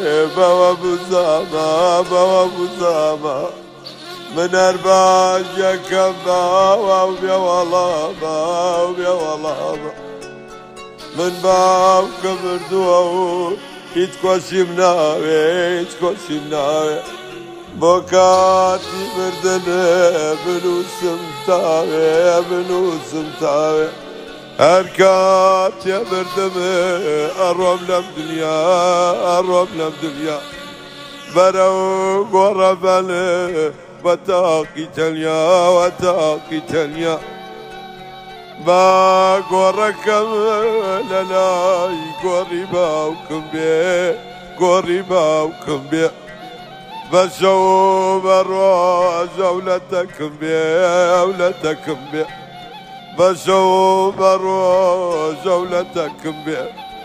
بەوە بزانە بەوە بزانە من هەرباژەکەم باوە و بێوەڵامە و بێوەڵامە من باوکە مردووە و هیچ کۆشیم ناوێ هیچ کۆشیم ناوێ بۆ کاتی مردنێ بنووسم تاوێ بنووسم تاوێ هەر کاتێ مردمێ ئەڕۆم لەم دنیا ئەڕۆم لەم دنیا بەرەو گۆڕەبەنێ بەتاقی تەنیا وەتاقی تەنیا با گۆڕەکەم لە لای گۆڕی باوکم بێ گۆڕی باوکم بێ بە شەو بە ڕۆژ ئەولەتەکم بێ ئەولەتەکم بێ بە شەو بە ڕۆژ ئەولەتەکم بێ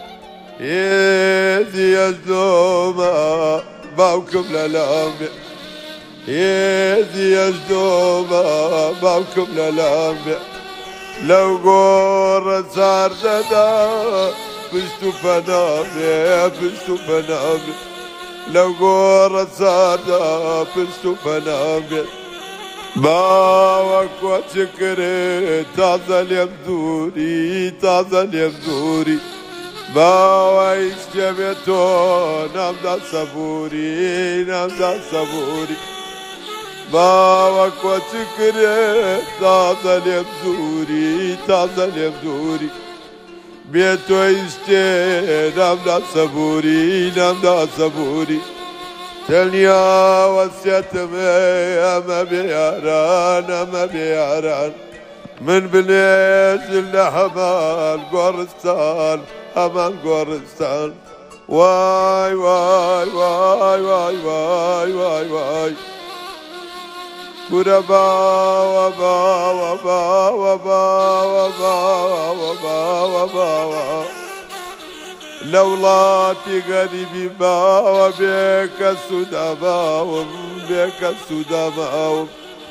هێزی ئەژدۆمە باوکم لەلام بێ هێزی ئەژدۆمە باوکم لەلام بێ لەو گۆڕە چاردەدا پشت و پەنابێ پشت و پەنابێ لەو گۆڕە چاردا پشت و پەنابێت باوە کۆچ کرێت تازە لێم دووری تازە لێم دووری باوای شتێ تۆ نامدا سەبووری نامدا سەبووری باوە کۆچ کرێت تازە لێم دووری تازە لێم دووری بێ تۆی شتێ نامدا سەبووری نامدا سەبووری تەنیا وەسیەتمێ ئەمە بێیاران ئەمە بێیاران من بنێژن لە هەمان گۆڕستان هەمان گۆڕستان وای وای وای وای وای وای وای گورە باوە باوە باوە باوە باوە باوە باوە لە وڵاتی گەریبی باوە بێکە سوودەماوم بێکە سوودەماوم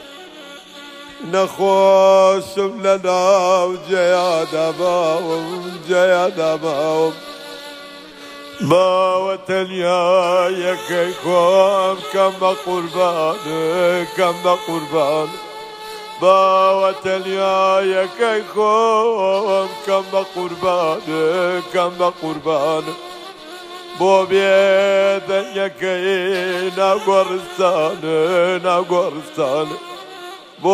نەخۆشم لە ناو جێیادەماوم جێیادەماوم باوە تەنیا یەکەی خۆم کەم بە قوربانە کەم بە قوربانە باوە تەنیا یەکەی خۆم کەم بە قوربانە کەم بە قوربانە بۆ بێدەنگەکەی ناو گۆڕستانە ناو گۆڕستانە بۆ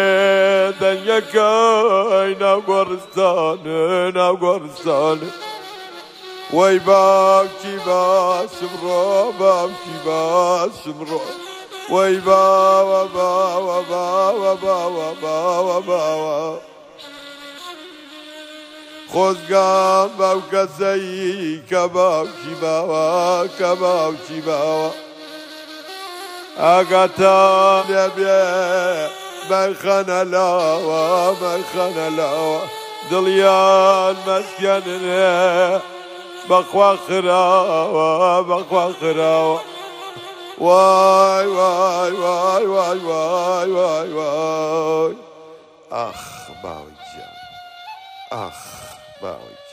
بێدەنگەکەی ناو گۆڕستانە ناو گۆڕستانە وەی باوکی باشم ڕۆ باوکی باشم ڕۆ وەی باوە باوە باوە باوە باوە باوە خۆزگام باو کەسەی کە باوکی باوە کە باوکی باوە ئاگاتان لێبێ مەرخەنە لاوە مەرخەنە لاوە دڵیان مەسکێنێ بەخوا خراوە بەخوا خراوە وای وای وای وای وای وای وای ئاخ باوی گیان ئاخ باوی